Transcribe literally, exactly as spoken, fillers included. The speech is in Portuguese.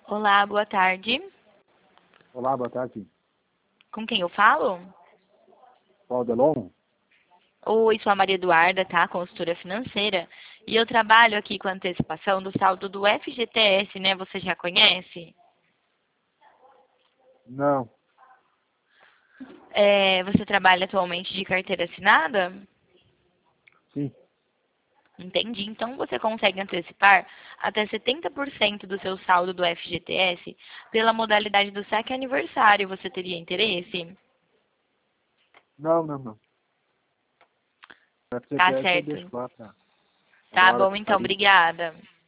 Olá, boa tarde. Olá, boa tarde. Com quem eu falo? Qual Delon? Oi, sou a Maria Eduarda, tá? Consultora financeira. E eu trabalho aqui com a antecipação do saldo do F G T S, né? Você já conhece? Não. É, você trabalha atualmente de carteira assinada? Sim. Entendi. Então você consegue antecipar até setenta por cento do seu saldo do F G T S pela modalidade do saque aniversário. Você teria interesse? Não, não, não. Tá F G T S eu certo. deixo lá pra, pra Tá hora bom, que então. sair. Obrigada.